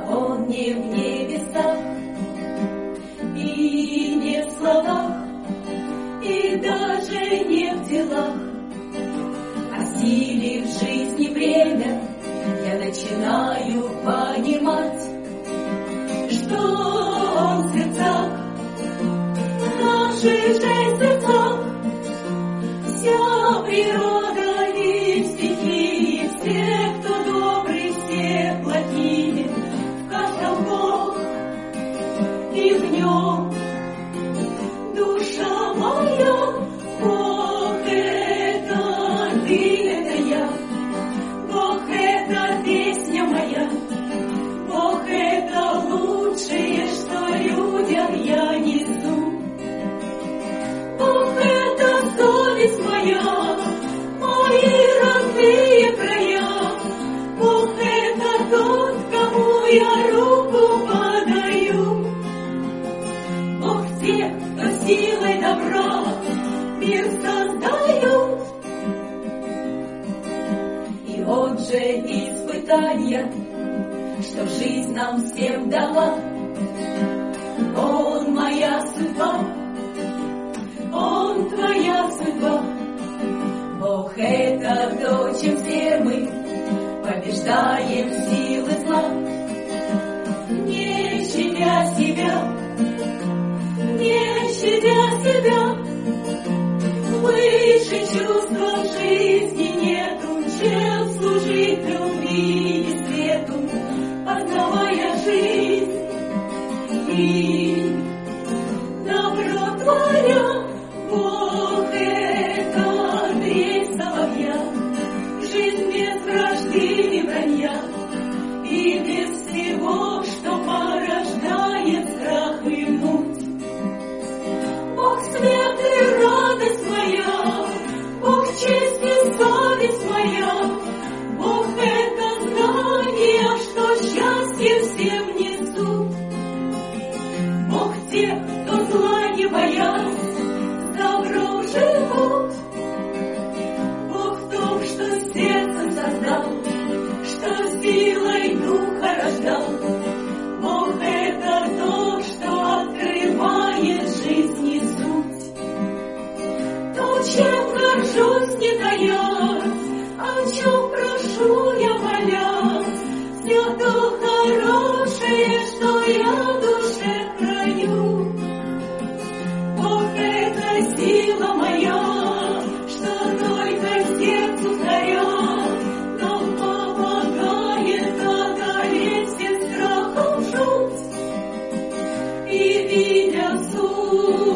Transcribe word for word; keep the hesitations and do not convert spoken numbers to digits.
Он не в небесах и не в словах, и даже не в делах. Осилив в жизни время, я начинаю понимать, что Он в сердцах, в наших же сердцах. Вся природа и стихии, все, кто добрый, все плохие, в каждом Бог, и в Нем душа моя. Бог — это ты, это я, Бог — это песня моя, Бог — это лучшее, что людям я несу. Бог — это совесть моя, мои родные края, Бог — это тот, кому я руку подаю. Бог — тех, кто силой добра мир создает. И Он же испытания, что жизнь нам всем дала. Он моя судьба, Он твоя судьба. Бог — это то, чем все мы побеждаем силы зла. Не щадя себя, не щадя себя, выше чувства в жизни нету, чем служить любви и свету, познавая жизнь и добро творя. Бог — это Андрей соловья, жизнь без вражды и вранья, и без всего, что порождает страх и муть. Бог — свет и радость моя, Бог — честь и совесть моя, Бог — это знание, что счастье всем несут. Бог — тех, кто зла не боятся, добром живут. Бог в том, что сердце создал, что силой духа рождал. Бог — это то, что открывает жизни суть. То, чем горжусь, не тая, о чем прошу я, молясь, все то хорошее, что я в душе храню. Бог — это сила моя, что только сердцу царя, нам помогает одолеть всем страхом жуть. И видя суть